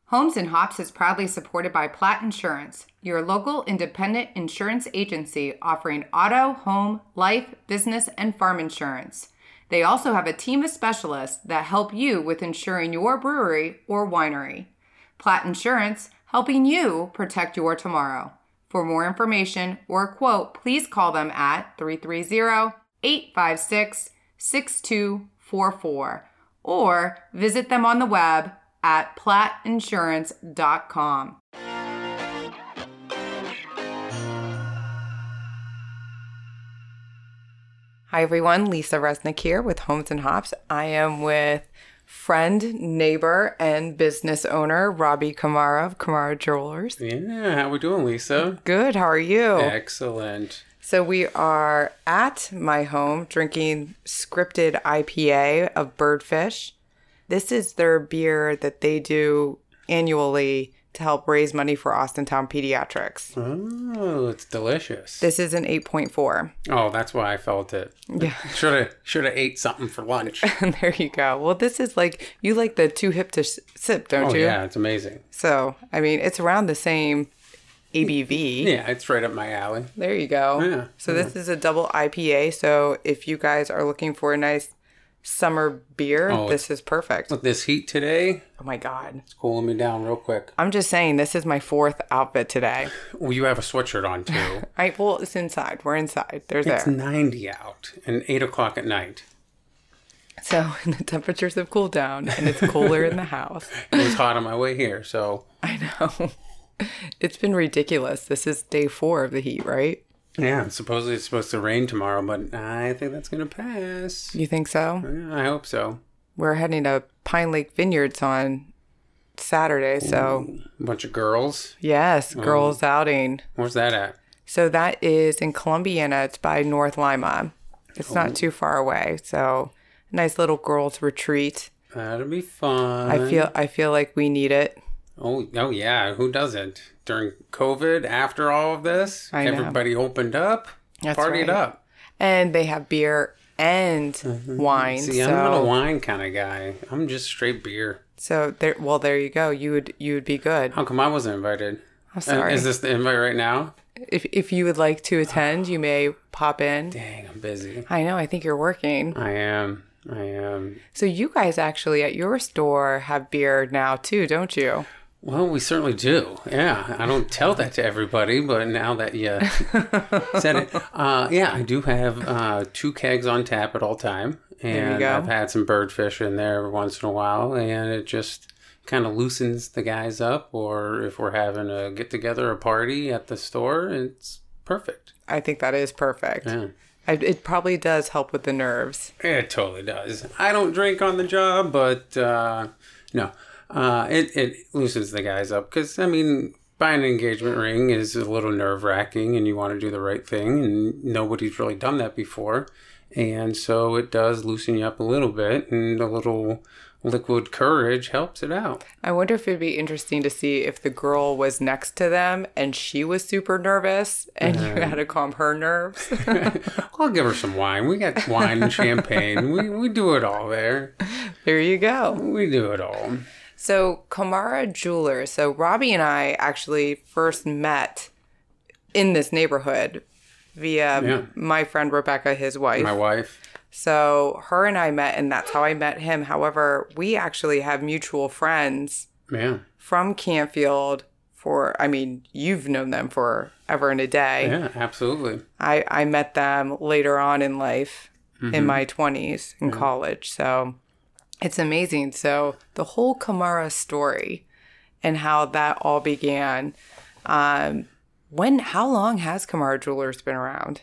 Homes and Hops is proudly supported by Platt Insurance, your local independent insurance agency offering auto, home, life, business, and farm insurance. They also have a team of specialists that help you with insuring your brewery or winery. Platt Insurance, helping you protect your tomorrow. For more information or a quote, please call them at 330-856-6244 or visit them on the web at plattinsurance.com. Hi everyone, Lisa Resnick here with Homes and Hops. I am with friend, neighbor, and business owner Robbie Kamara of Kamara Jewelers. Yeah, how we doing, Lisa? Good, how are you? Excellent. So we are at my home drinking Scripted IPA of Birdfish. This is their beer that they do annually to help raise money for Austintown Pediatrics. Oh, it's delicious. This is an 8.4. Oh, that's why I felt it. Yeah. Should have ate something for lunch. There you go. Well, this is like, you like the Too Hip to Sip, don't you? Yeah, it's amazing. So, I mean, it's around the same ABV. Yeah, it's right up my alley. There you go. Yeah. So this is a double IPA. So if you guys are looking for a nice summer beer, this is perfect. With this heat today, oh my God. It's cooling me down real quick. I'm just saying, this is my fourth outfit today. Well, you have a sweatshirt on too. Well, it's inside. We're inside. It's 90 out and 8 o'clock at night. So the temperatures have cooled down and it's cooler in the house. It was hot on my way here, so. I know. It's been ridiculous. This is day 4 of the heat, right? Yeah, supposedly it's supposed to rain tomorrow, but I think that's going to pass. You think so? Yeah, I hope so. We're heading to Pine Lake Vineyards on Saturday, so. Ooh, a bunch of girls? Yes, girls outing. Where's that at? So that is in Columbiana. It's by North Lima. It's not too far away, so nice little girls retreat. That'll be fun. I feel like we need it. Oh yeah, who doesn't? During COVID, after all of this, everybody opened up, partied up. And they have beer and wine. See, I'm not a wine kind of guy. I'm just straight beer. So there you go. You would be good. How come I wasn't invited? I'm sorry. Is this the invite right now? If you would like to attend, you may pop in. Dang, I'm busy. I know. I think you're working. I am. So you guys actually at your store have beer now too, don't you? Well, we certainly do. Yeah. I don't tell that to everybody, but now that you said it. Yeah, I do have 2 kegs on tap at all time. And I've had some Birdfish in there every once in a while. And it just kind of loosens the guys up. Or if we're having a get-together, a party at the store, it's perfect. I think that is perfect. Yeah. It probably does help with the nerves. It totally does. I don't drink on the job, but no. It loosens the guys up because, I mean, buying an engagement ring is a little nerve-wracking and you want to do the right thing and nobody's really done that before. And so it does loosen you up a little bit and a little liquid courage helps it out. I wonder if it'd be interesting to see if the girl was next to them and she was super nervous and you had to calm her nerves. I'll give her some wine. We got wine and champagne. We do it all there. There you go. We do it all. So Kamara Jewelers. So Robbie and I actually first met in this neighborhood via my friend Rebecca, his wife. My wife. So her and I met, and that's how I met him. However, we actually have mutual friends from Canfield you've known them forever and a day. Yeah, absolutely. I met them later on in life in my 20s in college. So it's amazing. So the whole Kamara story and how that all began. How long has Kamara Jewelers been around?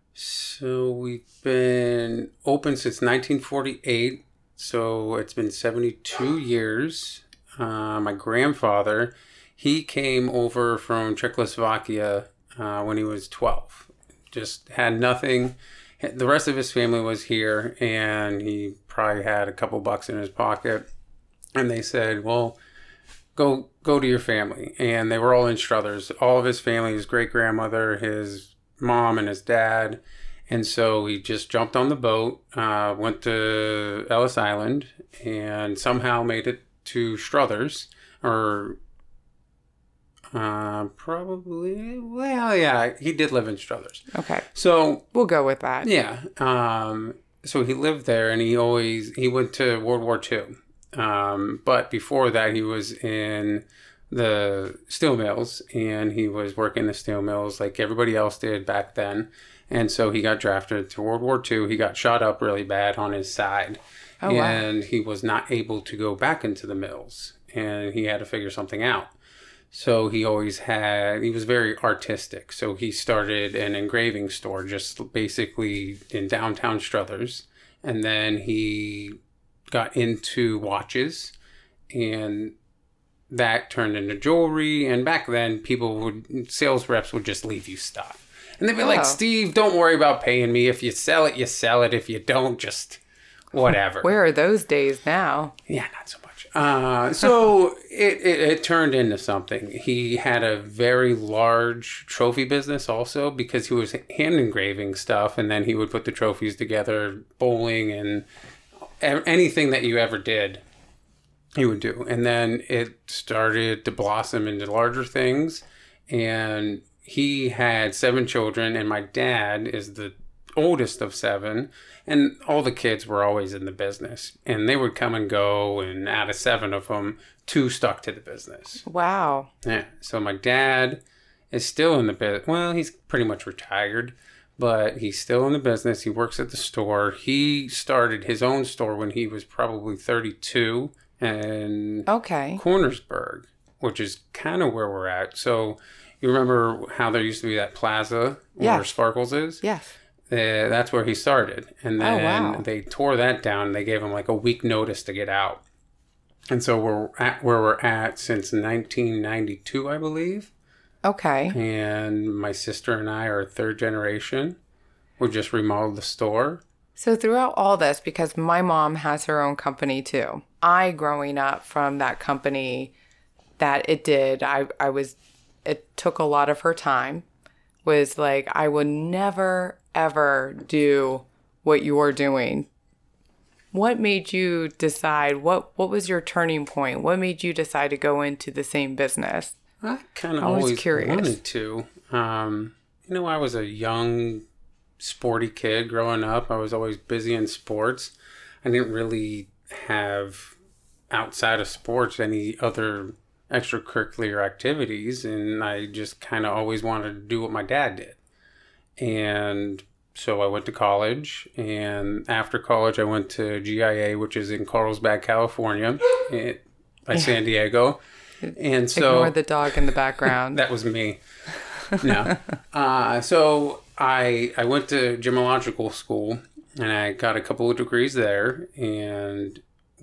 So we've been open since 1948. So it's been 72 years. My grandfather, he came over from Czechoslovakia when he was 12. Just had nothing. The rest of his family was here, and he probably had a couple bucks in his pocket. And they said, well, go to your family. And they were all in Struthers. All of his family, his great-grandmother, his mom, and his dad. And so he just jumped on the boat, went to Ellis Island, and somehow made it to Struthers. or probably, well, yeah, he did live in Struthers. Okay. So we'll go with that. Yeah. So he lived there, and he went to World War II. But before that, he was in the steel mills, and he was working the steel mills like everybody else did back then. And so he got drafted to World War II. He got shot up really bad on his side. Oh, wow. And he was not able to go back into the mills, and he had to figure something out. So he was very artistic. So he started an engraving store just basically in downtown Struthers. And then he got into watches, and that turned into jewelry. And back then, sales reps would just leave you stuff. And they'd be like, Steve, don't worry about paying me. If you sell it, you sell it. If you don't, just whatever. Where are those days now? Yeah, not so much. So it turned into something. He had a very large trophy business also, because he was hand engraving stuff, and then he would put the trophies together, bowling and anything that you ever did, he would do. And then it started to blossom into larger things, and he had 7 children, and my dad is the oldest of 7, and all the kids were always in the business, and they would come and go, and out of 7 of them, 2 stuck to the business. Wow. Yeah. So my dad is still in the business. Well, he's pretty much retired, but he's still in the business. He works at the store. He started his own store when he was probably 32 in Cornersburg, which is kind of where we're at. So you remember how there used to be that plaza where Sparkles is? Yes. That's where he started. And then they tore that down. They gave him like a week notice to get out. And so we're at where we're at since 1992, I believe. Okay. And my sister and I are 3rd generation. We just remodeled the store. So throughout all this, because my mom has her own company too, growing up from that company that it did, it took a lot of her time, was like, I would never, ever do what you're doing. What made you decide, what was your turning point? What made you decide to go into the same business? I kind of always wanted to. I was a young, sporty kid growing up. I was always busy in sports. I didn't really have, outside of sports, any other extracurricular activities, and I just kind of always wanted to do what my dad did. And so I went to college, and after college I went to GIA, which is in Carlsbad, California, by San Diego. And so ignore the dog in the background. That was me. No. So I went to gemological school, and I got a couple of degrees there. And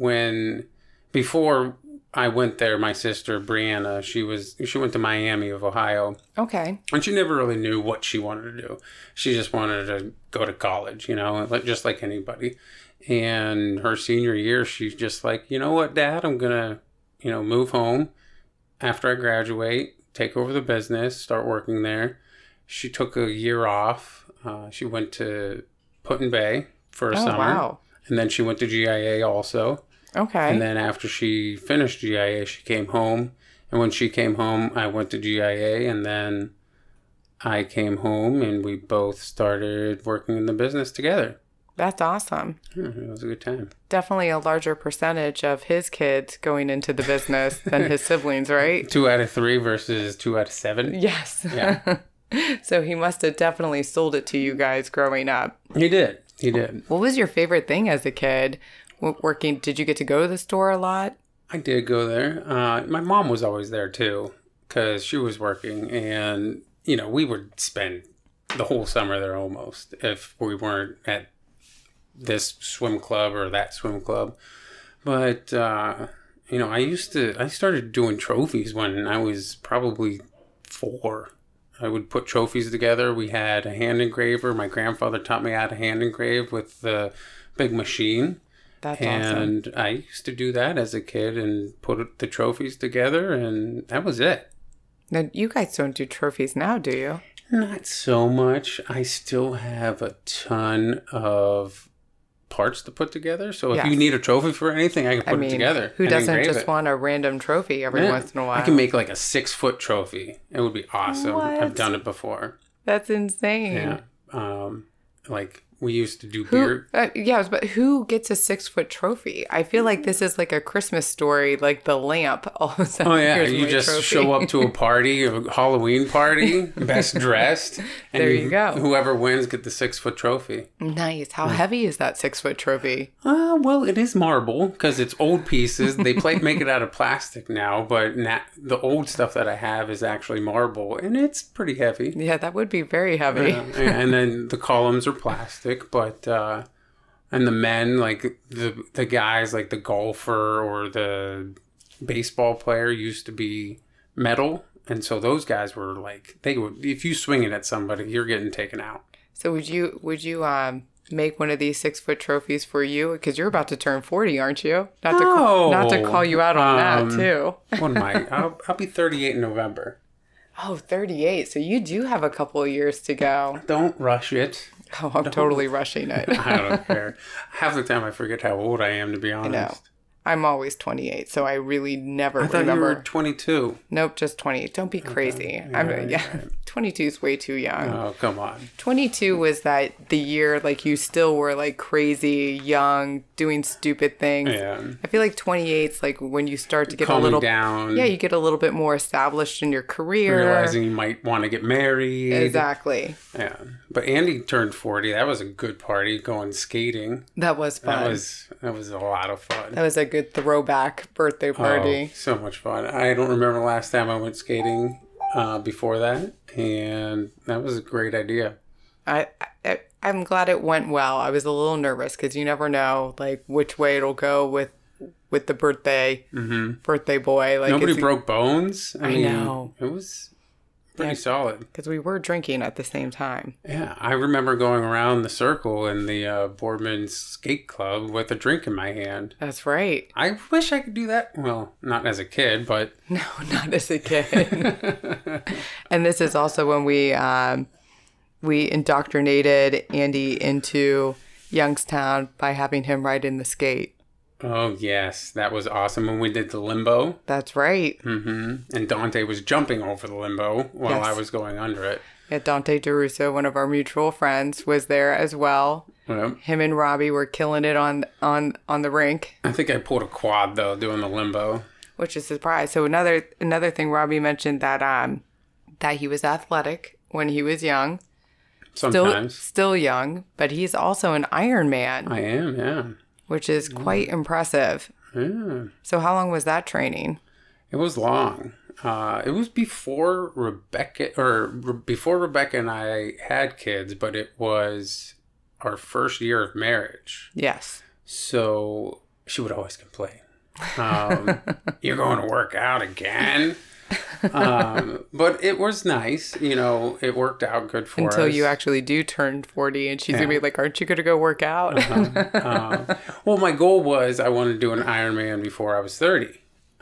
before I went there, my sister Brianna, she went to Miami of Ohio. Okay. And she never really knew what she wanted to do. She just wanted to go to college, just like anybody. And her senior year, she's just like, you know what, Dad, I'm going to, move home after I graduate, take over the business, start working there. She took a year off. She went to Put-in-Bay for a summer. Wow. And then she went to GIA also. Okay. And then after she finished GIA, she came home. And when she came home, I went to GIA, and then I came home, and we both started working in the business together. That's awesome. It was a good time. Definitely a larger percentage of his kids going into the business than his siblings, right? 2 out of 3 versus 2 out of 7. Yes. Yeah. So he must have definitely sold it to you guys growing up. He did. What was your favorite thing as a kid? Working, did you get to go to the store a lot? I did go there. My mom was always there too, because she was working, and we would spend the whole summer there almost if we weren't at this swim club or that swim club. But I started doing trophies when I was probably 4. I would put trophies together. We had a hand engraver. My grandfather taught me how to hand engrave with the big machine. That's awesome. And I used to do that as a kid and put the trophies together, and that was it. Now, you guys don't do trophies now, do you? Not so much. I still have a ton of parts to put together. So if Yes. you need a trophy for anything, I can put it together. Who and doesn't engrave just it. want a random trophy every once in a while? I can make like a 6-foot trophy. It would be awesome. What? I've done it before. That's insane. Yeah. Like we used to do beer. But who gets a 6-foot trophy? I feel like this is like a Christmas story, like the lamp. All of a sudden, Oh yeah, here's you my just trophy. show up to a party, a Halloween party, best dressed, and There you go. Whoever wins get the 6-foot trophy. Nice. How heavy is that 6-foot trophy? Well, it is marble because it's old pieces. They make it out of plastic now, but the old stuff that I have is actually marble, and it's pretty heavy. Yeah, that would be very heavy. And then the columns are plastic, but and the men, like the guys, like the golfer or the baseball player, used to be metal, and so those guys were like if you swing it at somebody, you're getting taken out. So would you make one of these 6-foot trophies for you? Because you're about to turn 40, aren't you? Not to call you out on that too. What am I? I'll be 38 in November. Oh, 38. So you do have a couple of years to go. Don't rush it. Oh, I'm totally rushing it. I don't care. Half the time I forget how old I am, to be honest. I know. I'm always 28, so I really never I thought remember. you were 22. Nope, just 28. Don't be crazy. Yeah, 22 is way too young. Oh, come on. 22 was the year like you still were like crazy, young, doing stupid things. Yeah. I feel like 28 is like when you start to get Calming a little down. Yeah, you get a little bit more established in your career. Realizing you might want to get married. Exactly. Yeah. But Andy turned 40. That was a good party, going skating. That was fun. That was a lot of fun. That was a good throwback birthday party. Oh, so much fun. I don't remember the last time I went skating before that, and that was a great idea. I'm glad it went well. I was a little nervous because you never know like which way it'll go with the birthday boy. Like Nobody broke bones. I mean, know. It was pretty solid. Because we were drinking at the same time. Yeah, I remember going around the circle in the Boardman's Skate Club with a drink in my hand. That's right. I wish I could do that. Well, not as a kid, but... No, not as a kid. And this is also when we indoctrinated Andy into Youngstown by having him ride in the skate. Oh, yes. That was awesome when we did the limbo. That's right. Mm-hmm. And Dante was jumping over the limbo while I was going under it. Yeah, Dante DeRusso, one of our mutual friends, was there as well. Yep. Him and Robbie were killing it on the rink. I think I pulled a quad, though, doing the limbo. Which is a surprise. So another thing, Robbie mentioned that he was athletic when he was young. Sometimes. Still young, but he's also an Ironman. I am, yeah. Which is quite impressive. Yeah. So how long was that training? It was long. It was before Rebecca and I had kids, but it was our first year of marriage. Yes. So she would always complain. You're going to work out again? But it was nice. You know, it worked out good for us. Until you actually do turn 40 and she's going to be like, aren't you going to go work out? Well, my goal was I wanted to do an Ironman before I was 30.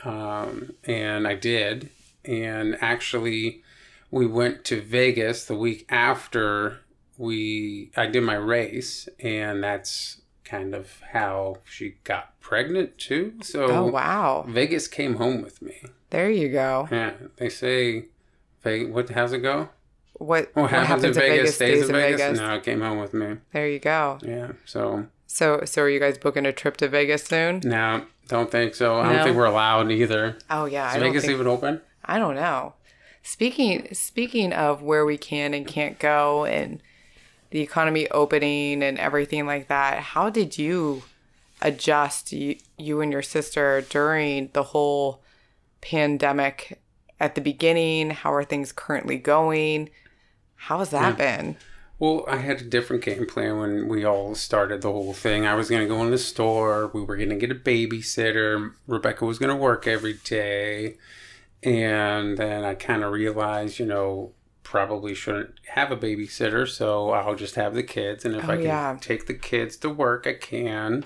And I did. And actually, we went to Vegas the week after I did my race. And that's kind of how she got pregnant, too. So, wow. Vegas came home with me. There you go. Yeah, they say, how's it go? What happens in Vegas stays in Vegas? Vegas? No, it came home with me. There you go. Yeah, so are you guys booking a trip to Vegas soon? No, don't think so. I don't think we're allowed either. Oh yeah, Is Vegas even open? I don't know. Speaking of where we can and can't go and the economy opening and everything like that, how did you adjust, you and your sister, during the whole pandemic at the beginning? How are things currently going? How has that been? Well, I had a different game plan when we all started the whole thing. I was going to go in the store. We were going to get a babysitter. Rebecca was going to work every day. And then I kind of realized, probably shouldn't have a babysitter. So I'll just have the kids. And if I can take the kids to work, I can.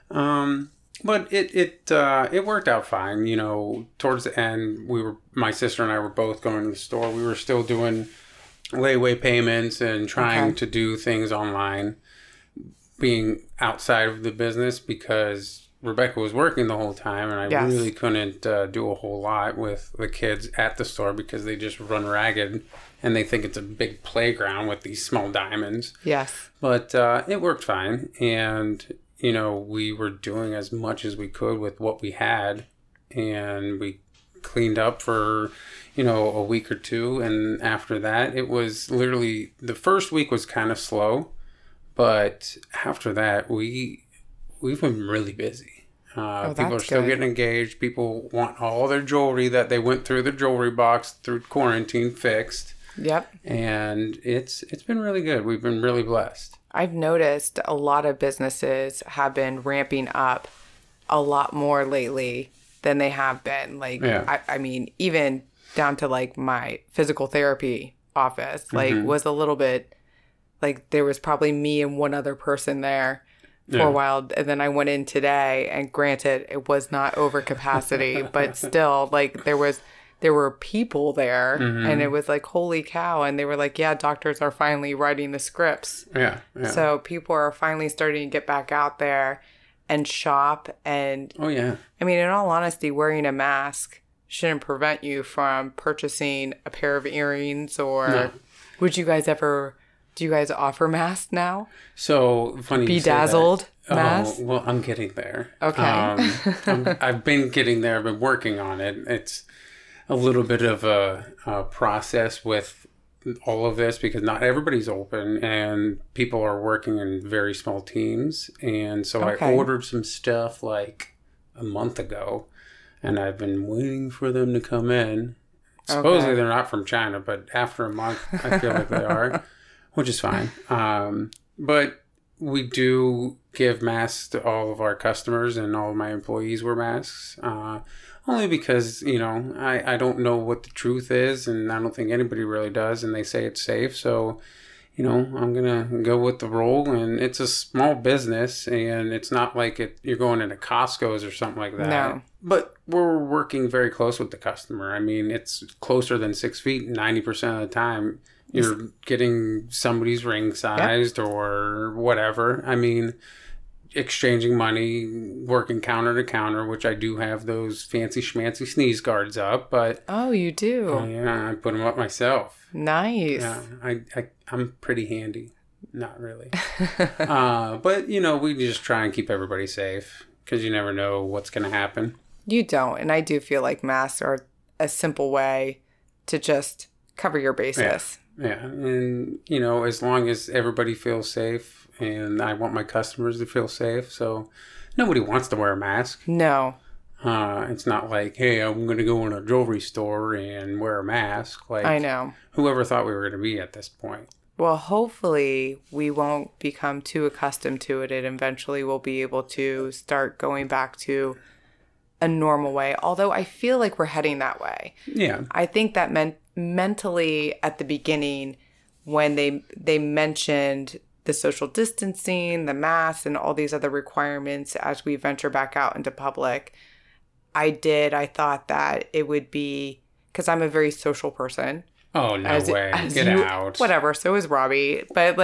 But it worked out fine. Towards the end, my sister and I were both going to the store. We were still doing layaway payments and trying to do things online. being outside of the business because Rebecca was working the whole time, and I really couldn't do a whole lot with the kids at the store because they just run ragged and they think it's a big playground with these small diamonds. Yes. But it worked fine, and we were doing as much as we could with what we had, and we cleaned up for a week or two, and after that it was literally the first week was kind of slow, but after that we've been really busy. People are still getting engaged. People want all their jewelry that they went through the jewelry box through quarantine fixed. Yep. And it's been really good. We've been really blessed. I've noticed a lot of businesses have been ramping up a lot more lately than they have been. Like, I mean, even down to like my physical therapy office, like was a little bit like there was probably me and one other person there for a while. And then I went in today, and granted, it was not over capacity, but still, like there were people there, and it was like, holy cow. And they were like, yeah, doctors are finally writing the scripts. Yeah. So people are finally starting to get back out there and shop. And oh, yeah. I mean, in all honesty, wearing a mask shouldn't prevent you from purchasing a pair of earrings or do you guys offer masks now? So funny. Bedazzled masks? Oh, well, I'm getting there. Okay. I've been getting there. I've been working on it. It's a little bit of a process with all of this because not everybody's open and people are working in very small teams. And so I ordered some stuff like a month ago, and I've been waiting for them to come in. Supposedly they're not from China, but after a month, I feel like they are, which is fine. But we do give masks to all of our customers, and all of my employees wear masks. Only because, I don't know what the truth is, and I don't think anybody really does, and they say it's safe. So, I'm going to go with the roll, and it's a small business, and it's not like you're going into Costco's or something like that. No. But we're working very close with the customer. I mean, it's closer than 6 feet 90% of the time. You're getting somebody's ring sized or whatever. I mean, exchanging money, working counter to counter, which I do have those fancy schmancy sneeze guards up, but oh, you do? Yeah, I put them up myself. Nice. Yeah, I'm pretty handy. Not really. But we just try and keep everybody safe because you never know what's going to happen. You don't, and I do feel like masks are a simple way to just cover your bases. Yeah, and as long as everybody feels safe, and I want my customers to feel safe, so nobody wants to wear a mask. No. It's not like, hey, I'm going to go in a jewelry store and wear a mask. Like, I know. Whoever thought we were going to be at this point. Well, hopefully we won't become too accustomed to it, and eventually we'll be able to start going back to a normal way. Although I feel like we're heading that way. Yeah. I think that mentally at the beginning, when they mentioned the social distancing, the masks, and all these other requirements as we venture back out into public, I thought that it would be, because I'm a very social person. Oh, no way. Get out. Whatever. So is Robbie. But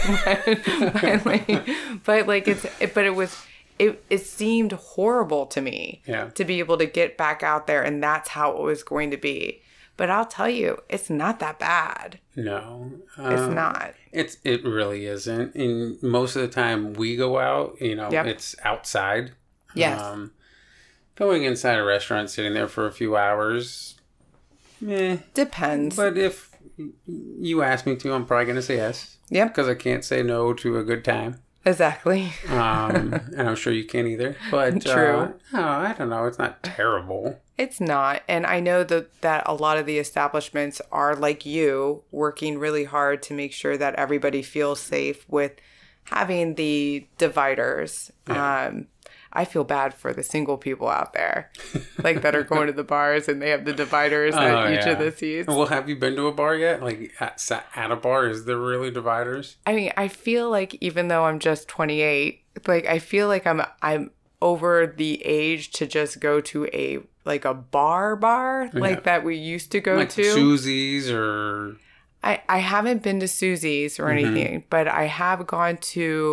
it seemed horrible to me to be able to get back out there, and that's how it was going to be. But I'll tell you, it's not that bad. No. It's not. It really isn't. And most of the time we go out, it's outside. Yes. Going inside a restaurant, sitting there for a few hours, depends. But if you ask me to, I'm probably going to say yes. Yep. Because I can't say no to a good time. Exactly. And I'm sure you can't either. But true. I don't know. It's not terrible. It's not. And I know that a lot of the establishments are like you, working really hard to make sure that everybody feels safe with having the dividers. Yeah. I feel bad for the single people out there, like that are going to the bars and they have the dividers at each of the seats. Well, have you been to a bar yet? Like at a bar, is there really dividers? I mean, I feel like even though I'm just 28, like I feel like I'm over the age to just go to a bar like that we used to go to. Susie's or... I haven't been to Susie's or anything, but I have gone to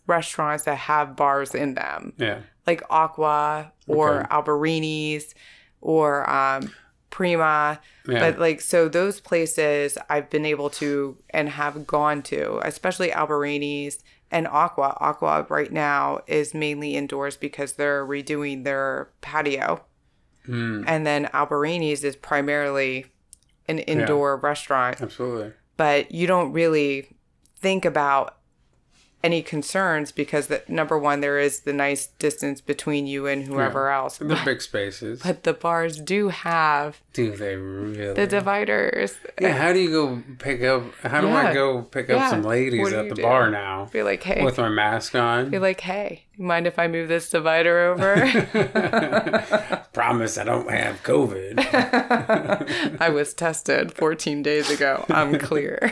restaurants that have bars in them. Yeah. Like Aqua or Alberini's or Prima. Yeah. But like, so those places I've been able to and have gone to, especially Alberini's and Aqua. Aqua right now is mainly indoors because they're redoing their patio. And then Alberini's is primarily an indoor restaurant. Absolutely. But you don't really think about any concerns because number one, there is the nice distance between you and whoever else. The big spaces. But the bars do have Do they really? the dividers. Yeah, how do you go pick up? How do I go pick up some ladies What do at you the do? bar now? Be like, hey. With my mask on. Be like, hey, you mind if I move this divider over? Promise I don't have COVID. I was tested 14 days ago. I'm clear.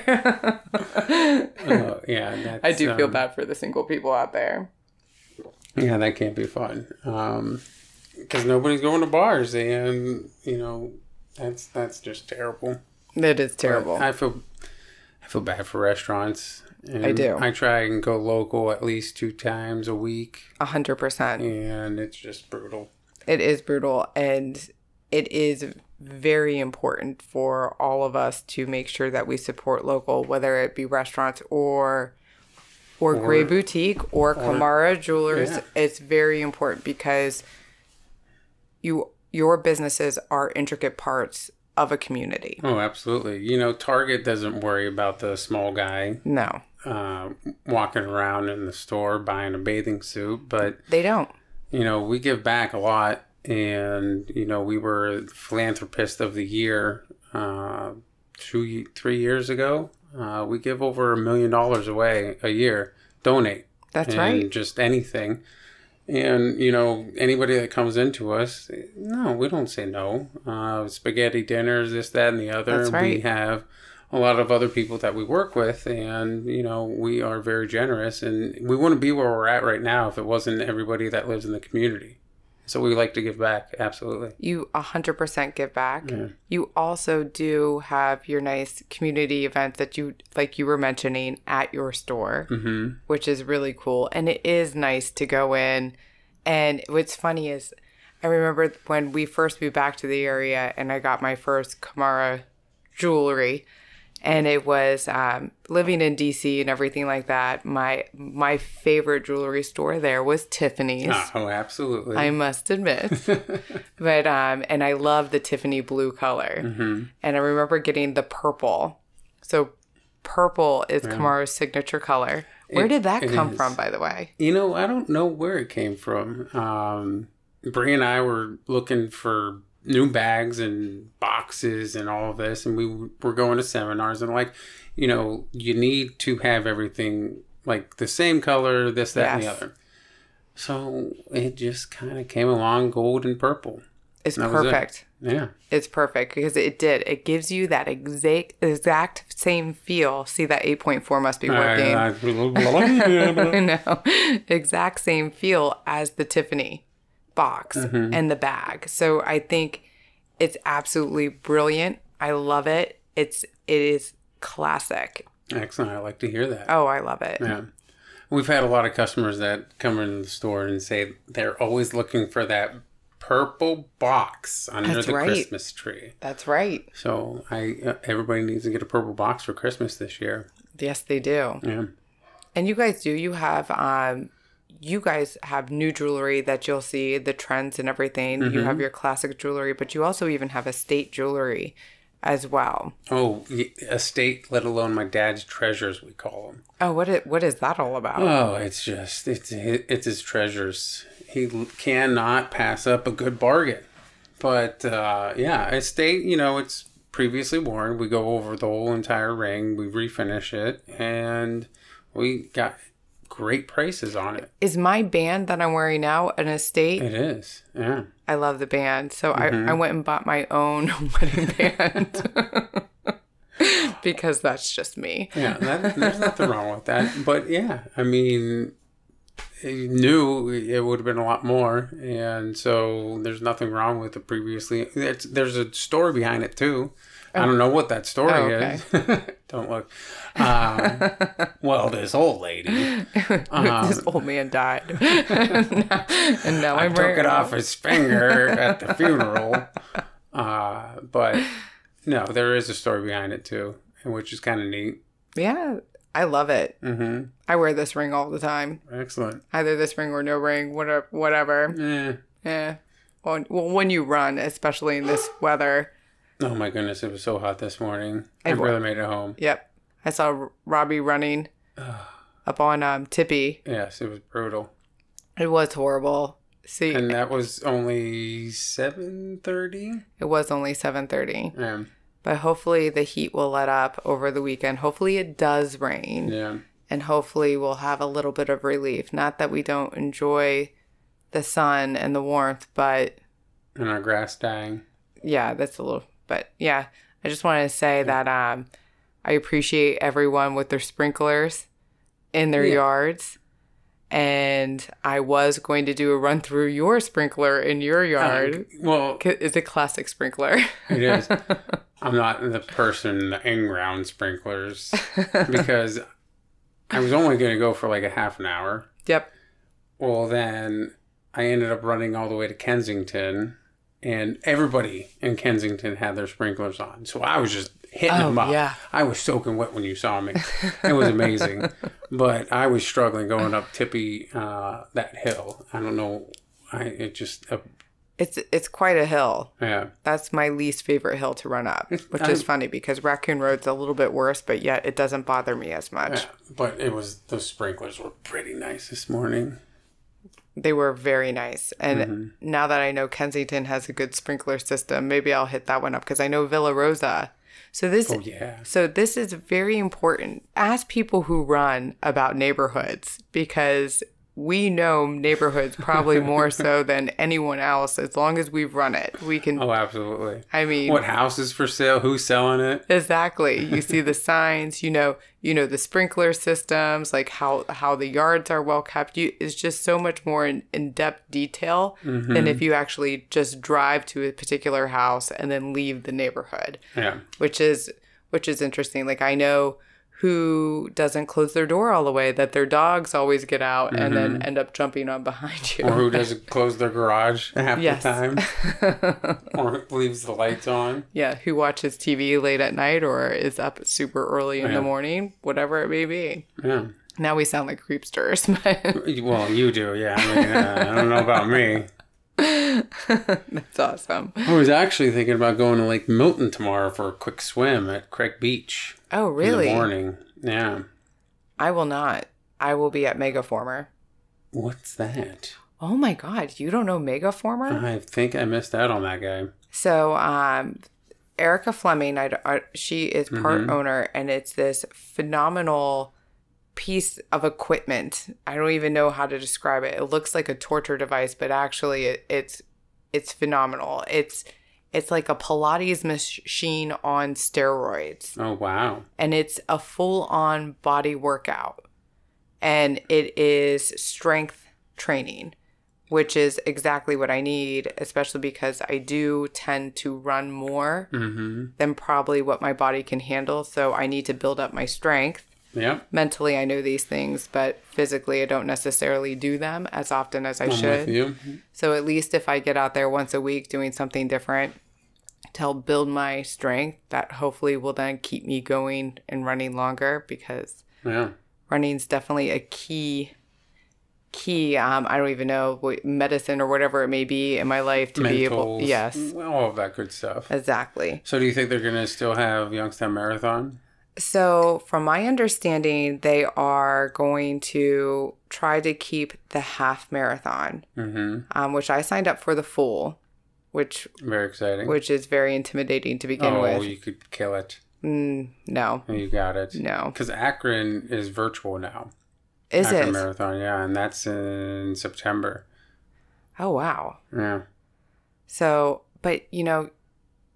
Yeah, I do feel bad for the single people out there. Yeah, that can't be fun. Because nobody's going to bars, and that's just terrible. It is terrible. But I feel bad for restaurants. And I do. I try and go local at least 2 times a week. 100%. And it's just brutal. It is brutal, and it is very important for all of us to make sure that we support local, whether it be restaurants or Gray Boutique or Kamara Jewelers. Yeah. It's very important because your businesses are intricate parts of a community. Oh, absolutely. Target doesn't worry about the small guy No, walking around in the store buying a bathing suit, but they don't. we give back a lot, and we were Philanthropist of the Year 3 years ago. We give over $1 million away a year. Donate. That's right. Just anything. And, anybody that comes into us, no, we don't say no. Spaghetti dinners, this, that, and the other. That's right. We have a lot of other people that we work with, and, we are very generous. And we wouldn't be where we're at right now if it wasn't everybody that lives in the community. So we like to give back, absolutely. You 100% give back. Yeah. You also do have your nice community events that you, like you were mentioning, at your store, which is really cool. And it is nice to go in. And what's funny is I remember when we first moved back to the area and I got my first Kamara jewelry. And it was living in DC and everything like that. My favorite jewelry store there was Tiffany's. Oh, absolutely. I must admit. But and I love the Tiffany blue color. And I remember getting the purple. So purple is Kamara's signature color. Where did that come from, by the way? I don't know where it came from. Brie and I were looking for new bags and boxes and all of this, and we were going to seminars, and you need to have everything like the same color, this, that, and the other. So it just kind of came along, gold and purple. It's perfect. Yeah. It's perfect because it It gives you that exact same feel. See, that 8.4 must be working. I know. Exact same feel as the Tiffany box and the bag. So I think it's absolutely brilliant. I love it. It is classic. Excellent. I like to hear that. Oh, I love it. Yeah. We've had a lot of customers that come in the store and say they're always looking for that purple box under the Christmas tree. That's right. So everybody needs to get a purple box for Christmas this year. Yes, they do. Yeah. And you guys do. You guys have new jewelry that you'll see, the trends and everything. You have your classic jewelry, but you also even have estate jewelry as well. Oh, estate, let alone my dad's treasures, we call them. Oh, what is that all about? Oh, it's his treasures. He cannot pass up a good bargain. But, estate, it's previously worn. We go over the whole entire ring. We refinish it. And we got great prices on it. Is my band that I'm wearing now an estate? It is, yeah. I love the band. So I went and bought my own wedding band. Because that's just me. Yeah, there's nothing wrong with that. But, yeah, I mean, knew it would have been a lot more. And so there's nothing wrong with the previously. There's a story behind it, too. I don't know what that story is. Don't look. Well, this old lady. This old man died. and now I took it off his finger at the funeral. But no, there is a story behind it too, which is kind of neat. Yeah, I love it. Mm-hmm. I wear this ring all the time. Excellent. Either this ring or no ring, whatever. Yeah. Well, when you run, especially in this weather. Oh my goodness, it was so hot this morning. I barely made it home. Yep. I saw Robbie running up on Tippy. Yes, it was brutal. It was horrible. See, and that was only 7:30? It was only 7:30. Yeah. But hopefully the heat will let up over the weekend. Hopefully it does rain. Yeah. And hopefully we'll have a little bit of relief. Not that we don't enjoy the sun and the warmth, but... And our grass dying. Yeah, that's a little... But yeah, I just wanted to say that I appreciate everyone with their sprinklers in their yards. And I was going to do a run through your sprinkler in your yard. Well, it's a classic sprinkler. It is. I'm not the person in-ground sprinklers because I was only going to go for like a half an hour. Yep. Well, then I ended up running all the way to Kensington. And everybody in Kensington had their sprinklers on. So I was just hitting them up. Yeah. I was soaking wet when you saw me. It was amazing. But I was struggling going up Tippy, that hill. I don't know. It's quite a hill. Yeah. That's my least favorite hill to run up, which is funny because Raccoon Road's a little bit worse, but yet it doesn't bother me as much. Yeah, but those sprinklers were pretty nice this morning. They were very nice. And now that I know Kensington has a good sprinkler system, maybe I'll hit that one up because I know Villa Rosa. So this is very important. Ask people who run about neighborhoods because we know neighborhoods probably more so than anyone else. As long as we've run it, we can. Oh, absolutely. I mean, what house is for sale? Who's selling it? Exactly. You see the signs. You know the sprinkler systems, like how the yards are well kept. It's just so much more in depth detail than if you actually just drive to a particular house and then leave the neighborhood. Yeah. Which is interesting. Like I know who doesn't close their door all the way, that their dogs always get out and then end up jumping on behind you. Or who doesn't close their garage half the time. Or leaves the lights on. Yeah, who watches TV late at night or is up super early in the morning, whatever it may be. Yeah. Now we sound like creepsters. Well, you do, yeah. I mean, I don't know about me. That's awesome. I was actually thinking about going to Lake Milton tomorrow for a quick swim at Craig Beach. Oh, really? In the morning. Yeah. I will not. I will be at Megaformer. What's that? Oh my God. You don't know Megaformer? I think I missed out on that guy. So, Erica Fleming, she is part owner, and it's this phenomenal piece of equipment. I don't even know how to describe it. It looks like a torture device, but actually it's phenomenal. It's like a Pilates machine on steroids. Oh, wow. And it's a full-on body workout. And it is strength training, which is exactly what I need, especially because I do tend to run more than probably what my body can handle. So I need to build up my strength. Yeah. Mentally, I know these things, but physically, I don't necessarily do them as often as I should. With you. So at least if I get out there once a week doing something different to help build my strength, that hopefully will then keep me going and running longer, because running's definitely a key. I don't even know, medicine or whatever it may be in my life to be able. Yes. All of that good stuff. Exactly. So do you think they're going to still have Youngstown Marathon? So, from my understanding, they are going to try to keep the half marathon, which I signed up for the full, which very exciting, which is very intimidating to begin with. Oh, you could kill it. No, you got it. No, because Akron is virtual now. Is Akron it Marathon? Yeah, and that's in September. Oh wow. Yeah. So, but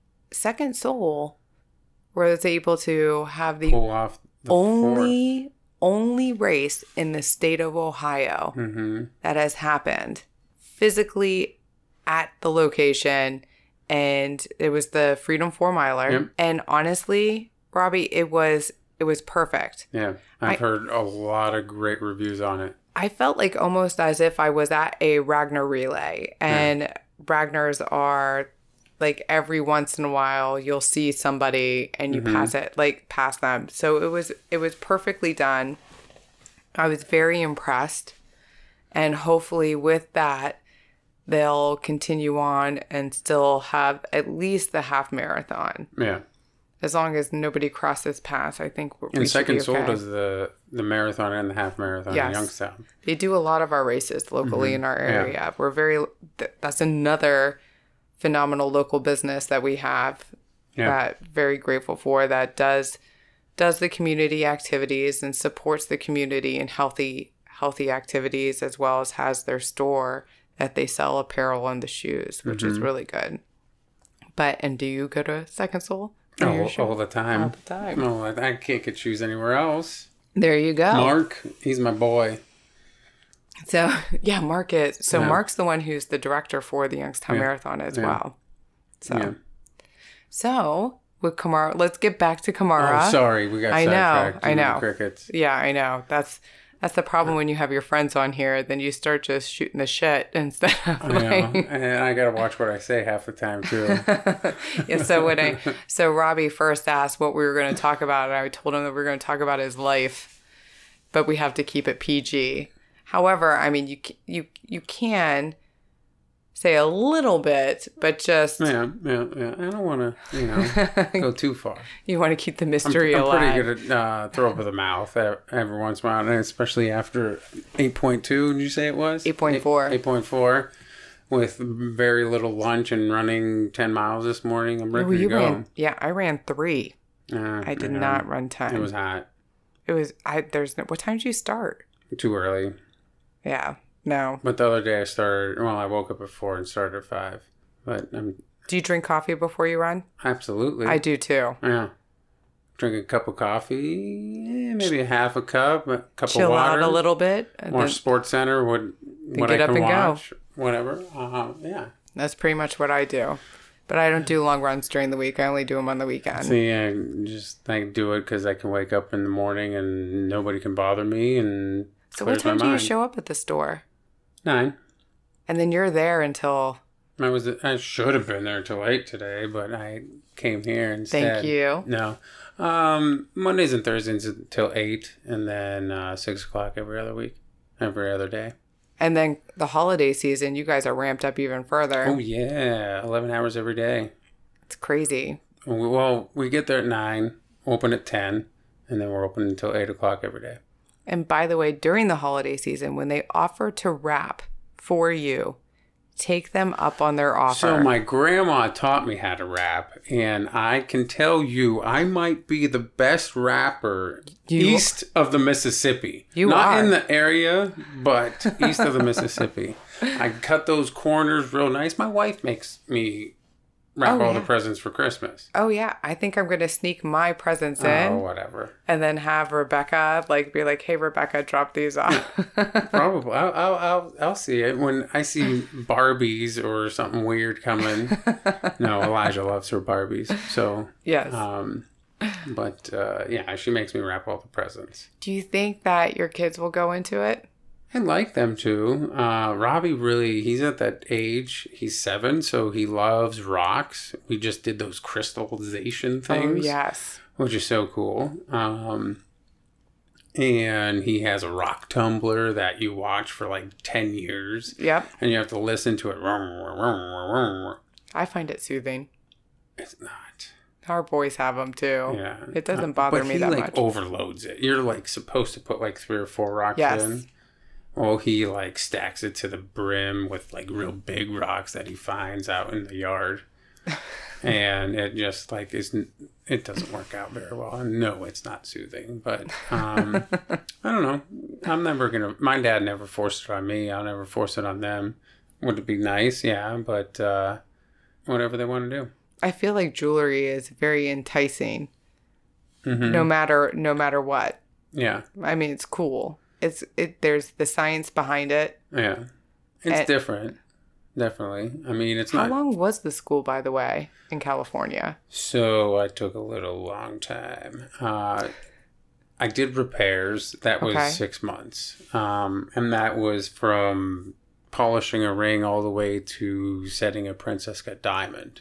Second Soul was able to have the pull off the only only race in the state of Ohio that has happened physically at the location. And it was the Freedom 4 Miler. Yep. And honestly, Robbie, it was perfect. Yeah. I've heard a lot of great reviews on it. I felt like almost as if I was at a Ragnar relay. And Ragnars are like every once in a while you'll see somebody and you pass them. So it was perfectly done. I was very impressed. And hopefully with that, they'll continue on and still have at least the half marathon. Yeah. As long as nobody crosses paths, I think we And should be Second Soul okay. does the marathon and the half marathon in Youngstown. They do a lot of our races locally in our area. Yeah. We're that's another phenomenal local business that we have that very grateful for, that does the community activities and supports the community in healthy activities, as well as has their store that they sell apparel and the shoes, which is really good. And do you go to Second Soul? All the time. All the time. No, I can't get shoes anywhere else. There you go. Mark, he's my boy. So, yeah, Mark is. So, Mark's the one who's the director for the Youngstown Marathon as well. So, with Kamara, let's get back to Kamara. Oh, sorry. We got sidetracked. I know. Crickets. Yeah, I know. That's the problem when you have your friends on here. Then you start just shooting the shit instead of and I gotta watch what I say half the time too. Yeah. So Robbie first asked what we were going to talk about, and I told him that we were going to talk about his life, but we have to keep it PG. However, I mean, you can say a little bit, but just yeah. I don't want to go too far. You want to keep the mystery alive. I'm pretty good at throw up of the mouth every once in a while, and especially after 8.2. Did you say it was 8.4? 8.4 with very little lunch and running 10 miles this morning. I'm ready to go. I ran 3. I did not run 10. It was hot. It was. What time did you start? Too early. Yeah. No. But the other day I woke up at 4 and started at 5. But do you drink coffee before you run? Absolutely. I do too. Yeah. Drink a cup of coffee, maybe a half a cup of water. Chill out a little bit. Or Sports Center, what get I up can and watch. go. Whatever. Yeah. That's pretty much what I do. But I don't do long runs during the week. I only do them on the weekend. See, I do it because I can wake up in the morning and nobody can bother me. And so what time do you show up at the store? 9. And then you're there until... I should have been there till 8 today, but I came here instead. Thank you. No. Mondays and Thursdays until 8, and then 6 o'clock every other day. And then the holiday season, you guys are ramped up even further. Oh, yeah. 11 hours every day. It's crazy. Well, we get there at 9, open at 10, and then we're open until 8 o'clock every day. And by the way, during the holiday season, when they offer to wrap for you, take them up on their offer. So my grandma taught me how to rap, and I can tell you I might be the best rapper east of the Mississippi. Not in the area, but east of the Mississippi. I cut those corners real nice. My wife makes me wrap all the presents for Christmas. Oh, yeah. I think I'm going to sneak my presents in. Oh, whatever. And then have Rebecca, be like, hey, Rebecca, drop these off. Probably. I'll see it. When I see Barbies or something weird coming. No, Elijah loves her Barbies. So. Yes. Yeah, she makes me wrap all the presents. Do you think that your kids will go into it? I'd like them to. Robbie he's at that age. He's 7, so he loves rocks. We just did those crystallization things. Oh, yes. Which is so cool. And he has a rock tumbler that you watch for 10 years. Yep. And you have to listen to it. I find it soothing. It's not. Our boys have them too. Yeah. It doesn't bother me that much. He overloads it. You're supposed to put 3 or 4 rocks in. Well, he stacks it to the brim with real big rocks that he finds out in the yard. And it just it doesn't work out very well. And no, it's not soothing, but I don't know. I'm never going to, my dad never forced it on me. I'll never force it on them. Would it be nice? Yeah. But whatever they want to do. I feel like jewelry is very enticing. Mm-hmm. No matter what. Yeah. I mean, it's cool. There's the science behind it. Yeah. It's different. Definitely. I mean, it's not... How long was the school, by the way, in California? So I took a long time. I did repairs. That was 6 months. And that was from polishing a ring all the way to setting a Princess Cut diamond.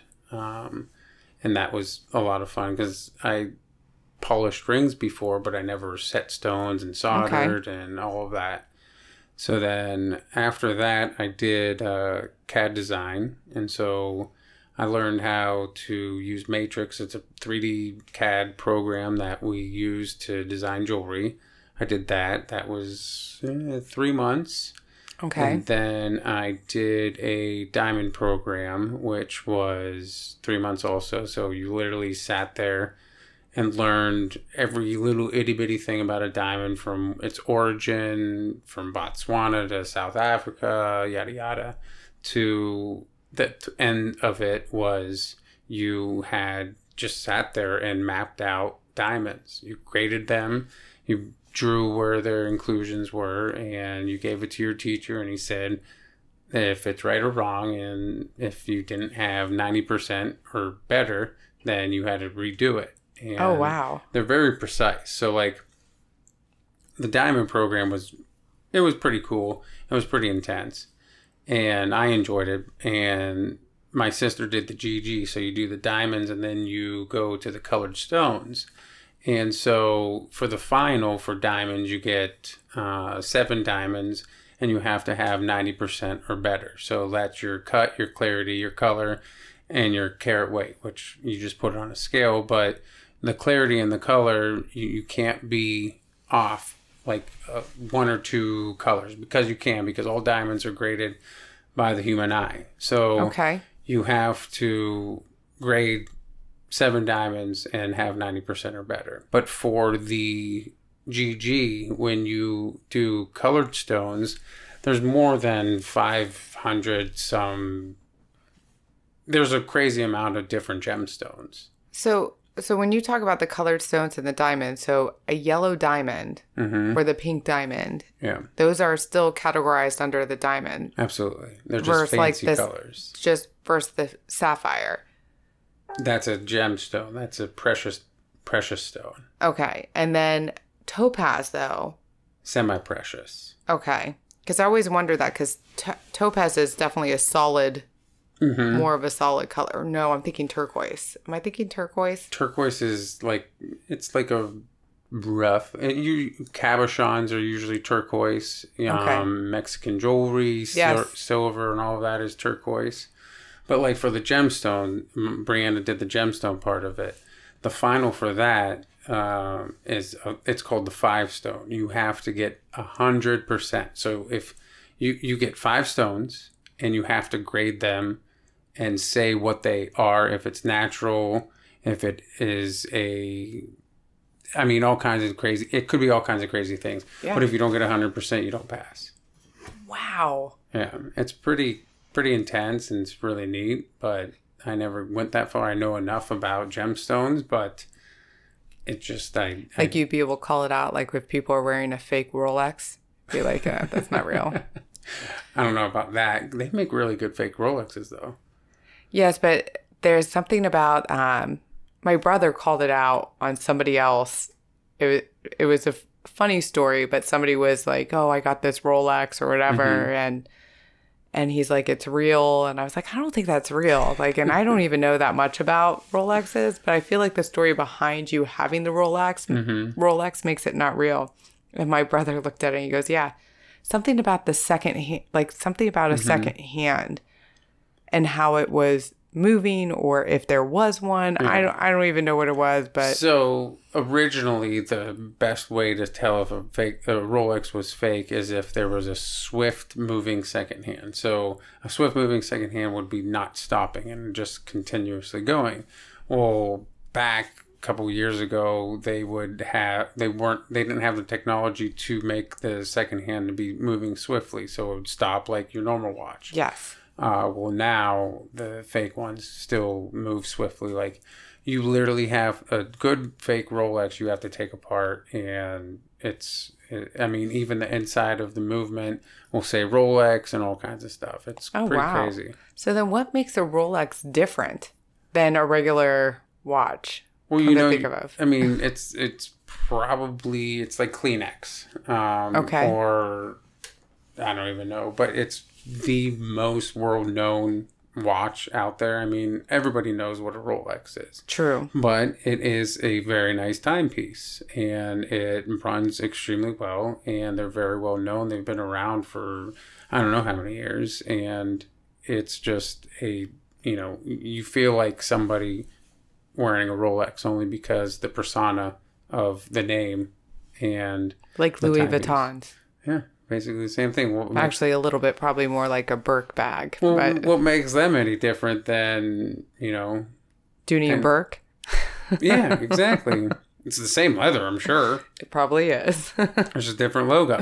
And that was a lot of fun because I polished rings before, but I never set stones and soldered and all of that. So then after that, I did CAD design. And so I learned how to use Matrix. It's a 3D CAD program that we use to design jewelry. I did that. That was 3 months. Okay. And then I did a diamond program, which was 3 months also. So you literally sat there and learned every little itty bitty thing about a diamond, from its origin, from Botswana to South Africa, yada yada. To the end of it was you had just sat there and mapped out diamonds. You graded them, you drew where their inclusions were, and you gave it to your teacher, and he said if it's right or wrong, and if you didn't have 90% or better, then you had to redo it. And oh, wow. They're very precise. So, like, the diamond program was pretty cool. It was pretty intense. And I enjoyed it. And my sister did the GG. So you do the diamonds and then you go to the colored stones. And so for the final for diamonds, you get 7 diamonds. And you have to have 90% or better. So that's your cut, your clarity, your color, and your carat weight, which you just put it on a scale. But the clarity and the color, you can't be off like 1 or 2 colors, because all diamonds are graded by the human eye. So you have to grade 7 diamonds and have 90% or better. But for the GG, when you do colored stones, there's more than 500 some. There's a crazy amount of different gemstones. So when you talk about the colored stones and the diamond, so a yellow diamond or the pink diamond, those are still categorized under the diamond. Absolutely. They're just fancy colors. Just versus the sapphire. That's a gemstone. That's a precious stone. Okay. And then topaz, though. Semi-precious. Okay. Because I always wonder that, because topaz is definitely a solid... more of a solid color. No, I'm thinking turquoise. Am I thinking turquoise? Turquoise is it's like a rough. Cabochons are usually turquoise. Mexican jewelry, silver, and all of that is turquoise. But like for the gemstone, Brianna did the gemstone part of it. The final for that it's called the 5 stone. You have to get 100%. So if you get 5 stones and you have to grade them and say what they are, if it's natural, if it is all kinds of crazy, it could be all kinds of crazy things. Yeah. But if you don't get 100%, you don't pass. Wow. Yeah. It's pretty intense, and it's really neat, but I never went that far. I know enough about gemstones, but it just, like you'd be able to call it out, like if people are wearing a fake Rolex, be like, that's not real. I don't know about that. They make really good fake Rolexes, though. Yes, but there's something about my brother called it out on somebody else. It was a funny story, but somebody was like, "Oh, I got this Rolex or whatever," and he's like, "It's real," and I was like, "I don't think that's real." Like, and I don't even know that much about Rolexes, but I feel like the story behind you having the Rolex makes it not real. And my brother looked at it and he goes, "Yeah." Something about the second hand, like something about a second hand and how it was moving, or if there was one. Yeah. I don't even know what it was, but... So originally the best way to tell if a Rolex was fake is if there was a swift moving second hand. So a swift moving second hand would be not stopping and just continuously going. Well, back couple years ago, they didn't have the technology to make the second hand to be moving swiftly, so it would stop like your normal watch. Yes. Well, now the fake ones still move swiftly. Like, you literally have a good fake Rolex you have to take apart and I mean, even the inside of the movement will say Rolex and all kinds of stuff. It's pretty crazy. So then what makes a Rolex different than a regular watch? Well, I mean, it's probably, it's like Kleenex. Okay. Or I don't even know, but it's the most world-known watch out there. I mean, everybody knows what a Rolex is. True. But it is a very nice timepiece, and it runs extremely well, and they're very well known. They've been around for I don't know how many years, and it's just you feel like somebody wearing a Rolex only because the persona of the name and like Louis Vuittons. Yeah. Basically the same thing. Actually, a little bit probably more like a Burke bag. Well, but what makes them any different than, Dooney and Burke? Yeah, exactly. It's the same leather, I'm sure. It probably is. There's a different logo.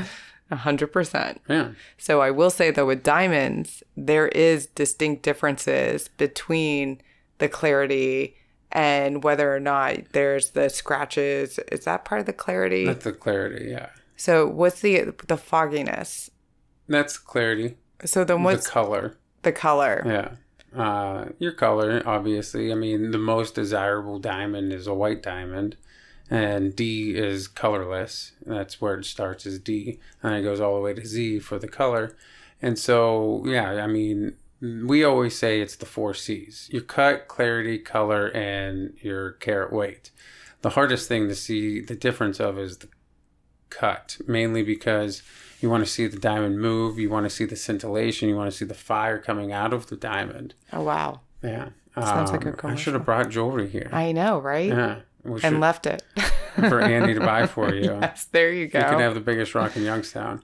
100%. Yeah. So I will say, though, with diamonds, there is distinct differences between the clarity and whether or not there's the scratches. Is that part of the clarity? That's the clarity, yeah. So what's the fogginess? That's clarity. So then what's the color? The color. Yeah. Your color, obviously. I mean, the most desirable diamond is a white diamond. And D is colorless. That's where it starts is D. And it goes all the way to Z for the color. And so, yeah, I mean, we always say it's the 4 C's. Your cut, clarity, color, and your carat weight. The hardest thing to see the difference of is the cut, mainly because you want to see the diamond move, you want to see the scintillation, you want to see the fire coming out of the diamond. Oh, wow. Yeah. Sounds like a commercial. I should have brought jewelry here. I know, right? Yeah. And left it. For Andy to buy for you. Yes, there you go. You could have the biggest rock in Youngstown.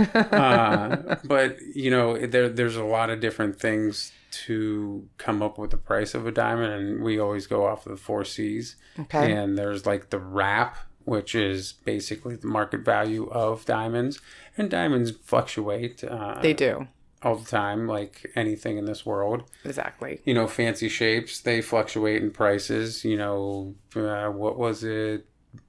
But, there's a lot of different things to come up with the price of a diamond, and we always go off of the 4 C's. Okay. And there's like the wrap, which is basically the market value of diamonds. And diamonds fluctuate. They do. All the time, like anything in this world. Exactly. Fancy shapes, they fluctuate in prices. What was it?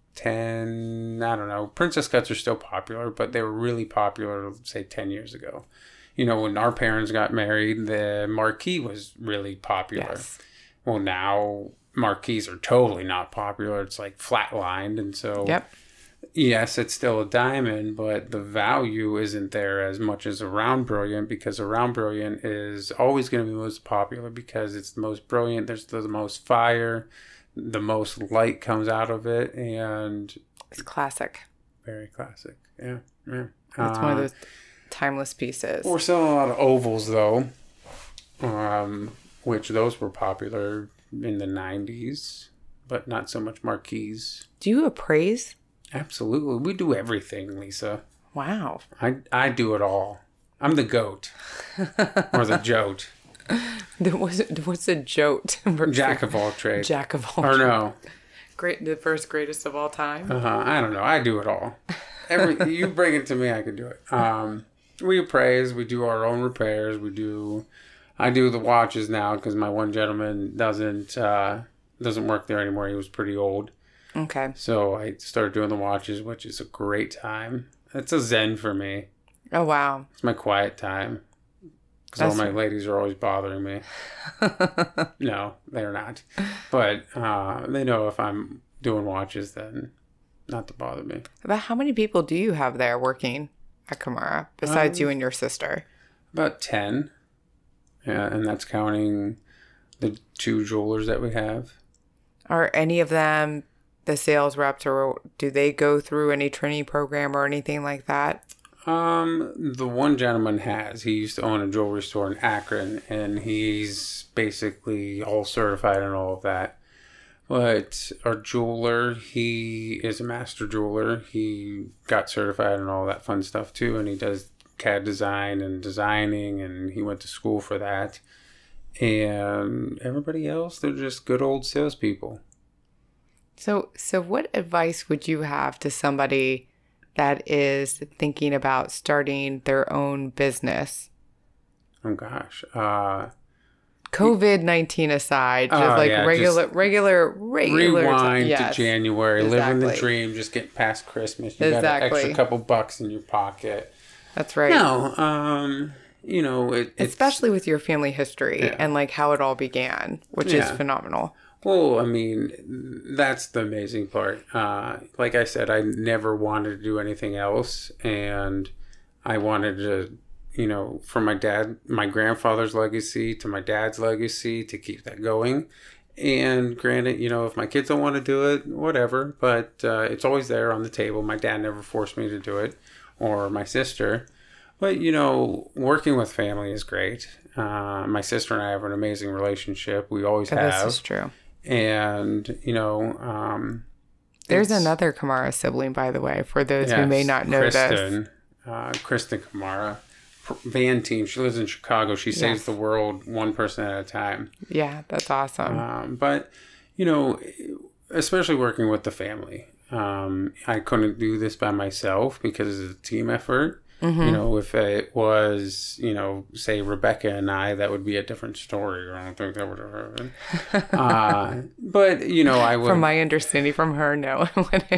10, I don't know. Princess cuts are still popular, but they were really popular, say, 10 years ago. When our parents got married, the marquise was really popular. Yes. Well, now marquises are totally not popular. It's like flatlined. And so, yep. Yes, it's still a diamond, but the value isn't there as much as a round brilliant, because a round brilliant is always going to be most popular because it's the most brilliant. There's the most fire, the most light comes out of it, and it's classic. Very classic. Yeah. It's one of those timeless pieces. We're selling a lot of ovals though, which those were popular in the 90s, but not so much marquise. Do you appraise? Absolutely. We do everything, Lisa. Wow. I do it all. I'm the goat. Or the jote. What's a jote? Jack of all trades. Jack of all trades. Or no. The first greatest of all time? I don't know. I do it all. You bring it to me, I can do it. We appraise. We do our own repairs. I do the watches now because my one gentleman doesn't work there anymore. He was pretty old. Okay. So I started doing the watches, which is a great time. It's a zen for me. Oh, wow. It's my quiet time. Because all my ladies are always bothering me. No, they're not. But they know if I'm doing watches, then not to bother me. About how many people do you have there working at Kamara, besides you and your sister? About 10. Yeah, and that's counting the 2 jewelers that we have. Are any of them the sales reps, or do they go through any training program or anything like that? The one gentleman has. He used to own a jewelry store in Akron, and he's basically all certified and all of that. But our jeweler, he is a master jeweler. He got certified and all that fun stuff too, and he does CAD design and designing, and he went to school for that. And everybody else, they're just good old salespeople. So what advice would you have to somebody that is thinking about starting their own business? Oh, gosh. COVID-19 aside, just regular rewind yes, to January, living the dream, just get past Christmas. You got an extra couple bucks in your pocket. That's right. No, especially with your family history and like how it all began, which is phenomenal. Well, I mean, that's the amazing part. Like I said, I never wanted to do anything else, and I wanted to, from my grandfather's legacy to my dad's legacy, to keep that going. And granted, if my kids don't want to do it, whatever, but it's always there on the table. My dad never forced me to do it, or my sister. But, working with family is great. My sister and I have an amazing relationship. We always have. This is true. And, there's another Kamara sibling, by the way, for those who may not know this. Kristen Kamara, van team. She lives in Chicago. She saves the world one person at a time. Yeah, that's awesome. But, especially working with the family, I couldn't do this by myself because it's a team effort. Mm-hmm. If it was, say Rebecca and I, that would be a different story. I don't think that would have happened. But, I would. From my understanding from her, no.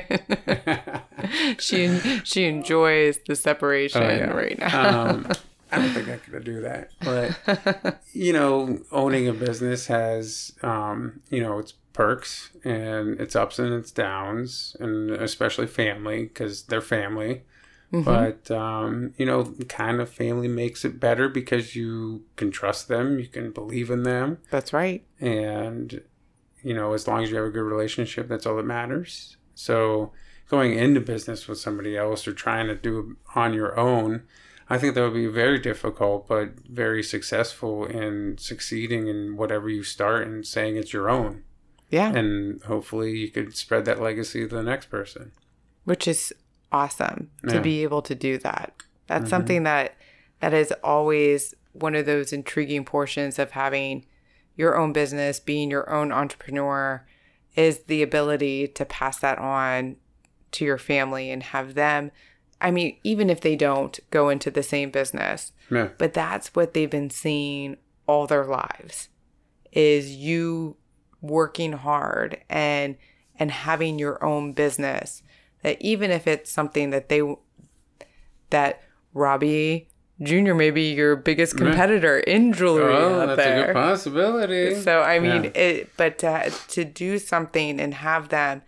She enjoys the separation right now. I don't think I could do that. But, owning a business has, its perks and its ups and its downs, and especially family, because they're family. Mm-hmm. But, kind of family makes it better because you can trust them. You can believe in them. That's right. And, as long as you have a good relationship, that's all that matters. So going into business with somebody else or trying to do it on your own, I think that would be very difficult, but very successful in succeeding in whatever you start and saying it's your own. Yeah. And hopefully you could spread that legacy to the next person. Which is awesome to be able to do that. That's something that is always one of those intriguing portions of having your own business, being your own entrepreneur, is the ability to pass that on to your family and have them, even if they don't go into the same business, but that's what they've been seeing all their lives, is you working hard and having your own business. That even if it's something that Robbie Jr. may be your biggest competitor in jewelry out that's there. A good possibility. So, but to do something and have them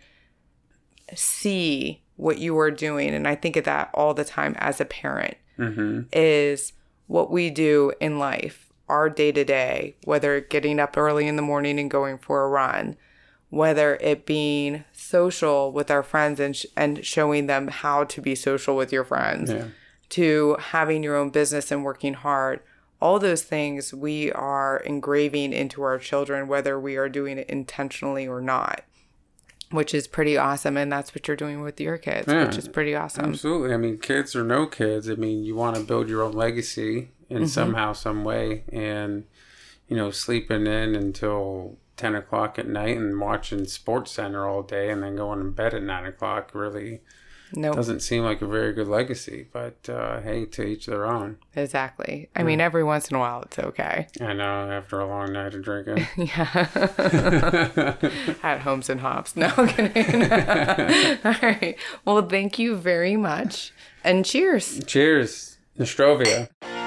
see what you are doing, and I think of that all the time as a parent, is what we do in life, our day-to-day, whether getting up early in the morning and going for a run, whether it being social with our friends and showing them how to be social with your friends, to having your own business and working hard. All those things we are engraving into our children, whether we are doing it intentionally or not, which is pretty awesome. And that's what you're doing with your kids, which is pretty awesome. Absolutely. Kids or no kids, you want to build your own legacy in somehow, some way. And, sleeping in until 10 o'clock at night and watching Sports Center all day and then going to bed at 9 o'clock really doesn't seem like a very good legacy. But hey, to each their own. Exactly. Every once in a while it's okay. I know, after a long night of drinking. At Homes and Hops. No, I'm kidding. All right. Well, thank you very much. And cheers. Cheers. Nostrovia.